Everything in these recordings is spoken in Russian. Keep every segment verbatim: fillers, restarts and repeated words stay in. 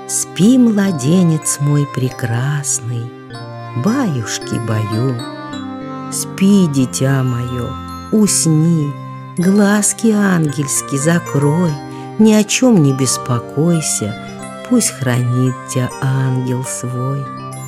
Спи, младенец мой прекрасный, баюшки-баю. Спи, дитя мое, усни, глазки ангельски закрой, ни о чем не беспокойся, пусть хранит тебя ангел свой.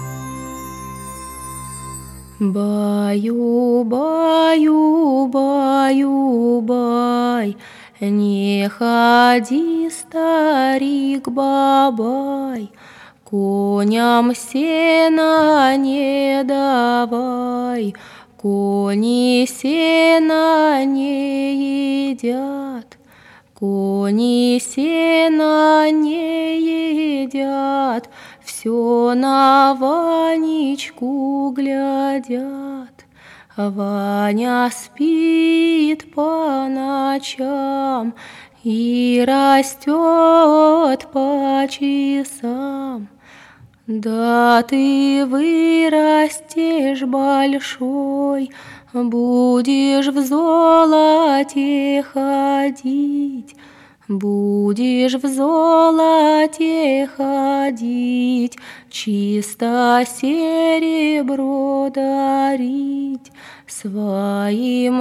Баю, баю, баю, бай, не ходи, старик-бабай, коням сена не давай, кони сена не едят, кони сена не едят, все на Ванечку глядят. Ваня спит по ночам и растет по часам. Да ты вырастешь большой, будешь в золоте ходить, будешь в золоте ходить, чисто серебро дарить своим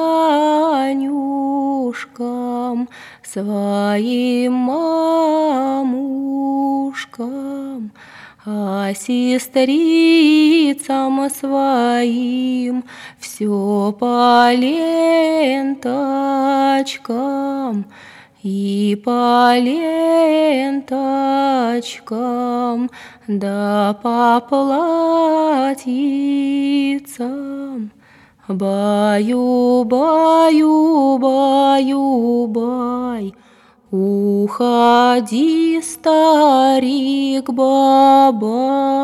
нянюшкам, своим мамушкам, а сестрицам своим все по ленточкам и по ленточкам, да по платьицам. Баю, баю, баю, бай, уходи, старик-бабай.